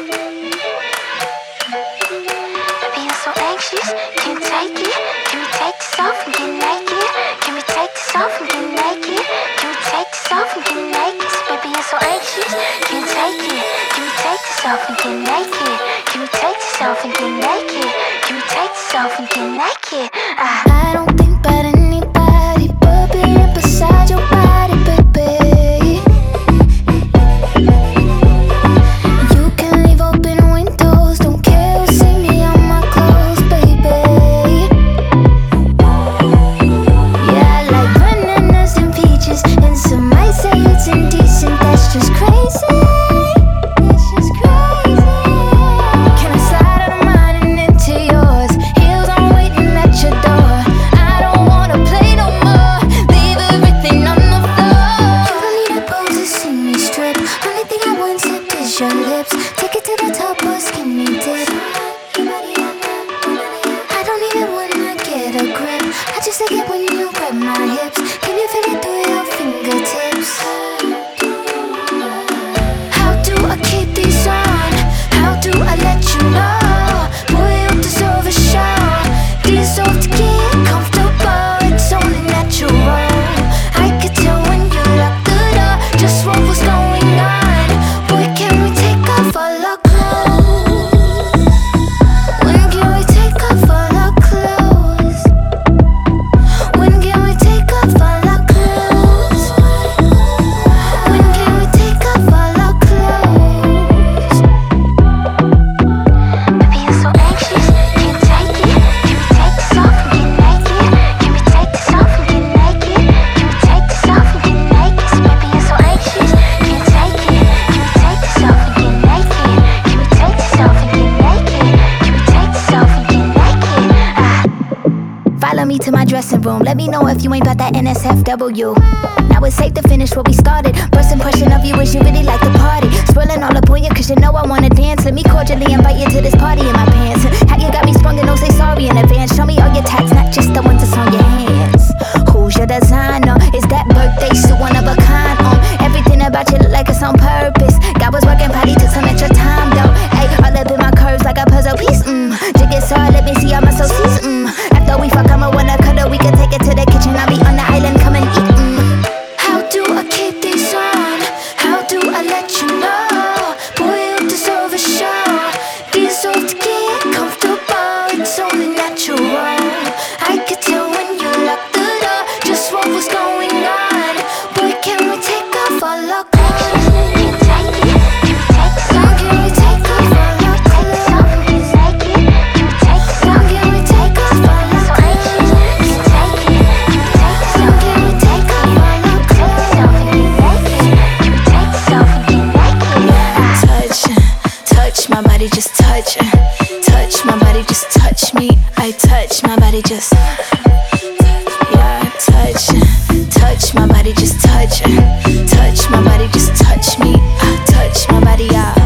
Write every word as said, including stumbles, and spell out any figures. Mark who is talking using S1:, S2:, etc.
S1: Being so anxious, can't take it. Can we take this off and get naked? Can we take this off and get naked? Can we take this off and get naked? So baby, I'm so anxious, can't take it. Can we take this off and get naked? Can we take this off and get naked? Can we take this off and get naked? Ah. I don't think about anybody but being beside your body, baby. You can leave open windows, don't care who see me on my clothes, baby. Yeah, I like bananas and peaches, and some might say it's indecent. That's just crazy. That's just crazy. Can I slide out of mine and into yours? Heels on waiting at your door. I don't wanna play no more. Leave everything on the floor. You don't need a pose to see me strip. Only thing I want to is your lips. Take it to the top or skinny dip. I don't need it when I get a grip. I just like it when you grab my hips. Can you feel it through your fingertips? How do I keep these on? How do I let you know? Boy, you deserve a show. Deserve to get comfortable. It's only natural. I could tell when you locked the door just what was going on. Boy, can we take off all our clothes? When can we take off all our clothes? When can we take off all our clothes? When can we take off all our clothes? Baby, I'm so anxious, can't take it. Can we take this off and get naked? Can we take this off and get naked? Can we take this off and get naked? So baby, I'm so anxious, can't take it. Can we take this off and get naked? Can we take this off and get naked? Can we take this off and get naked? Ah. Follow me to my dressing room. Let me know if you ain't about that N S F W. Now it's safe to finish what we started. First impression of you is you really like the party. Swirling all up on you cause you know I wanna dance. Let me cordially invite you to this party in my pants. How you got me sprung and don't say sorry in advance. Show me all your tats, not just the ones that's on your hands. Who's your designer? Is that birthday suit one of a kind? Um, everything about you look like it's on purpose. God was working, probably took some extra time though. Ay, all up in my curves like a puzzle piece. Mmm, jigsaw, let me see all my associates. Mmm, after we fuck, I'ma wanna cuddle. We can take it to the kitchen. I'll be on the island, come and eat. Mmm. How do I keep these on? How do I let you know? Boy, you deserve a show. Deserve to get comfortable. It's only natural. I could tell when you locked the door just what was going on. Boy, can we take off all our clothes? When can we take off all our clothes? When can we take off all our clothes? When can we take off all our clothes? Touch, touch my body, just touch. Touch my body, just touch me. I touch my body, just yeah, touch, touch my body, just touch. Touch my body, just touch me. I touch my body, yeah.